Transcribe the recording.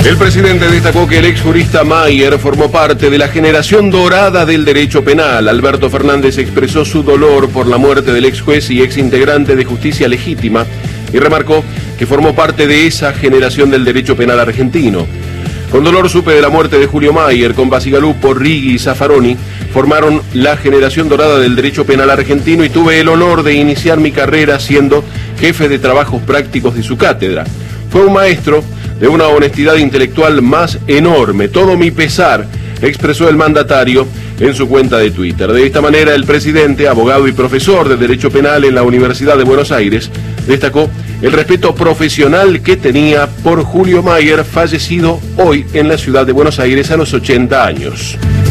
El presidente destacó que el exjurista Mayer formó parte de la generación dorada del derecho penal. Alberto Fernández expresó su dolor por la muerte del ex juez y ex integrante de Justicia Legítima y remarcó que formó parte de esa generación del derecho penal argentino. Con dolor supe de la muerte de Julio Mayer, con Bacigalupo, Righi y Zaffaroni formaron la generación dorada del derecho penal argentino y tuve el honor de iniciar mi carrera siendo jefe de trabajos prácticos de su cátedra. Fue un maestro de una honestidad intelectual más enorme. Todo mi pesar, expresó el mandatario en su cuenta de Twitter. De esta manera, el presidente, abogado y profesor de Derecho Penal en la Universidad de Buenos Aires, destacó el respeto profesional que tenía por Julio Mayer, fallecido hoy en la ciudad de Buenos Aires a los 80 años.